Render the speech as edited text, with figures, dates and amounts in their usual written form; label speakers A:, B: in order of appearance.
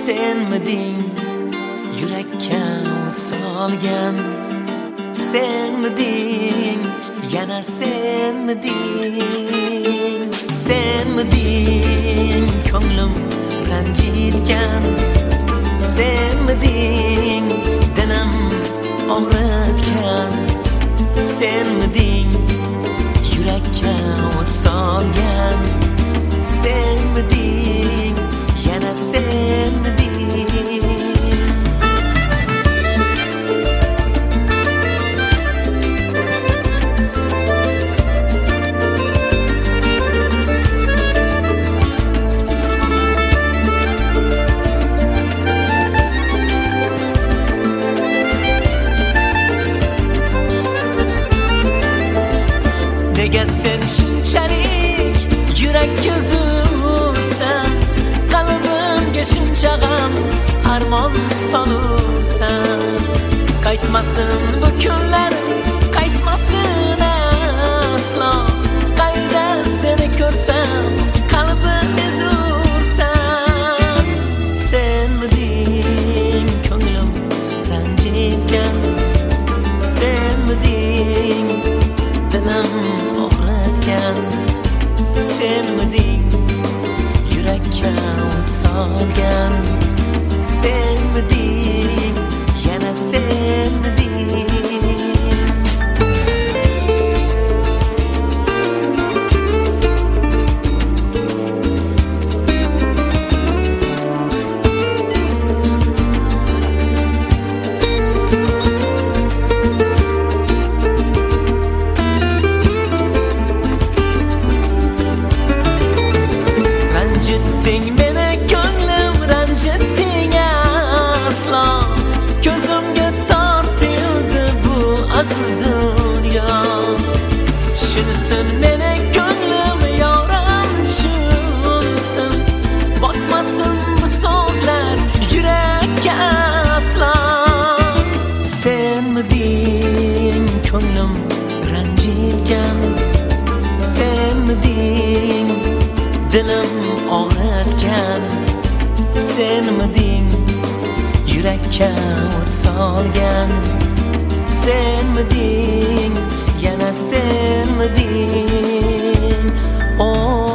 A: Senmiding yurakka o't solgan? Senmiding, yana senmiding? Senmiding ko'nglim ranjitgan? Senmiding dilim og'ritgan? Senmiding yurakka o't solgan? Senmiding, yana senmiding? Nega sen shunchalik yurak ko'zursan, qalbimga shuncha g'am armon solursan? Qaytmasin bu kunlar, qaytmasin aslo. Qayda seni ko'rsam qalbim ezursan? Senmiding ko'nglim ranjitgan? Senmiding dilim og'ritgan? Senmiding yurakka o't solgan? Senmiding, yana senmiding? Ranjitding meni ko'nglim, ranjitding aslo. Ko'zimga tortildi bu aziz dunyo. Shunsin meni ko'nglim, yorim tushunsin. Botmasin bu so'zlar yurakka aslo. Senmiding ko'nglim ranjitgan? Senmiding dilim og'ritgan? Senmiding yurakka o't solgan? Senmiding, yana senmiding? Oh